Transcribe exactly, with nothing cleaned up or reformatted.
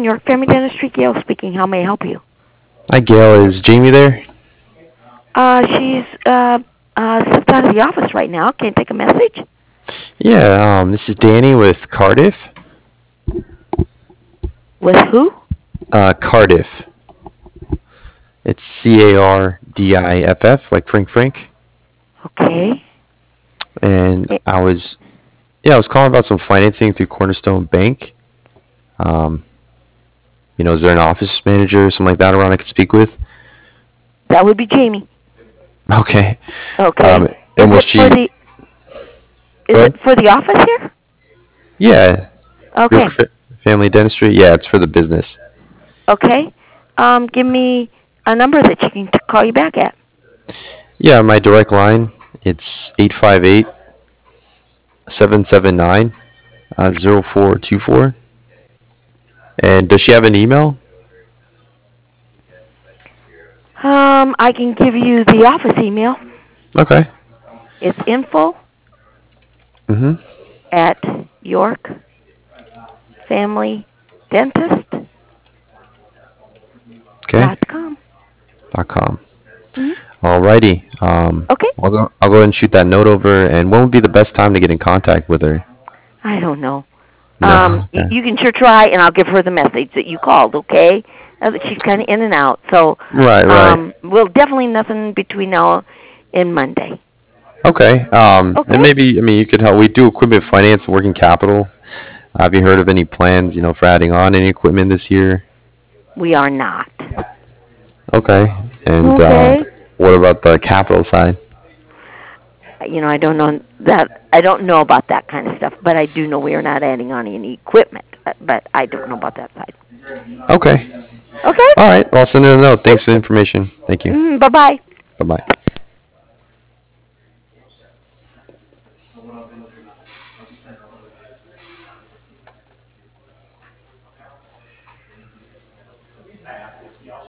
York Family Dentistry, Gail speaking. How may I help you? Hi, Gail. Is Jamie there? Uh, she's uh, uh, stepped out of the office right now. Can I take a message? Yeah, um, this is Danny with Cardiff. With who? Uh, Cardiff. It's C A R D I F F, like Frank Frank. Okay. And It, I was, yeah, I was calling about some financing through Cornerstone Bank. Um, you know, is there an office manager or something like that around I could speak with? that would be Jamie. Okay. Okay. Um, Is and will it for she? the? Is Go ahead. it for the office here? Yeah, York Okay. Fa- Family Dentistry. Yeah, it's for the business. Okay. Um, give me a number that she can t- call you back at. Yeah, my direct line. It's eight five eight, seven seven nine, zero four two four. And does she have an email? Um, I can give you the office email. Okay. It's info Mm-hmm. at York Family Dentist Okay. dot com. Dot com. Mm-hmm. Alrighty. Um, Okay. I'll go. I'll go ahead and shoot that note over. And when would be the best time to get in contact with her? I don't know. No. Um, y- Okay. you can sure try, and I'll give her the message that you called. Okay. Uh, she's kind of in and out, so Right. Right. um, we'll definitely nothing between now and Monday. Okay. Um, and Okay. maybe I mean you could help. We do equipment finance, working capital. Have you heard of any plans? You know, for adding on any equipment this year? We are not. Okay. And uh, Okay. what about the capital side? You know, I don't know that. I don't know about that kind of stuff, but I do know we are not adding on any equipment. uh, But I don't know about that side. Okay. Okay. All right. Well, I'll send her a note. Thanks for the information. Thank you. Mm, bye bye. Bye bye.